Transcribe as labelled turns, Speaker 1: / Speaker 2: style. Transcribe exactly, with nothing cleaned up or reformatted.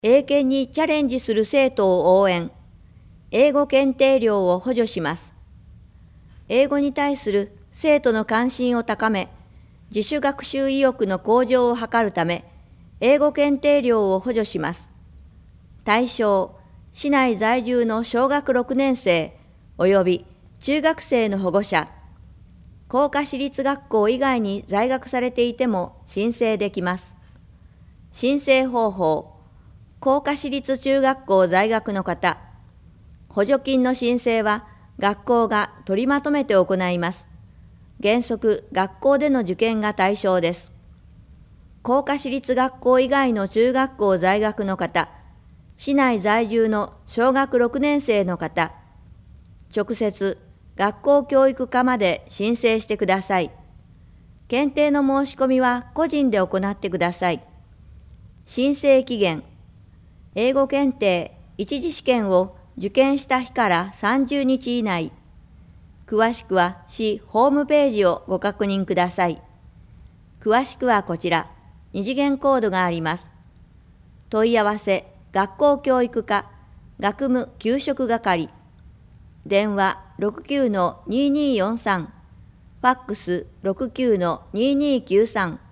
Speaker 1: 英検にチャレンジする生徒を応援。英語検定料を補助します。英語に対する生徒の関心を高め、自主学習意欲の向上を図るため、英語検定料を補助します。対象、市内在住の小学ろくねん生及び中学生の保護者、工科私立学校以外に在学されていても申請できます。申請方法、工科私立中学校在学の方、補助金の申請は学校が取りまとめて行います。原則、学校での受験が対象です。工科私立学校以外の中学校在学の方、市内在住の小学ろくねん生の方、直接学校教育課まで申請してください。検定の申し込みは個人で行ってください。申請期限、英語検定一次試験を受験した日からさんじゅうにち以内。詳しくは市ホームページをご確認ください。詳しくはこちら、二次元コードがあります。問い合わせ、学校教育課、学務給食係。電話 ろくきゅうのにーにーよんさん、ファックス ろくきゅうのにーにーきゅうさん。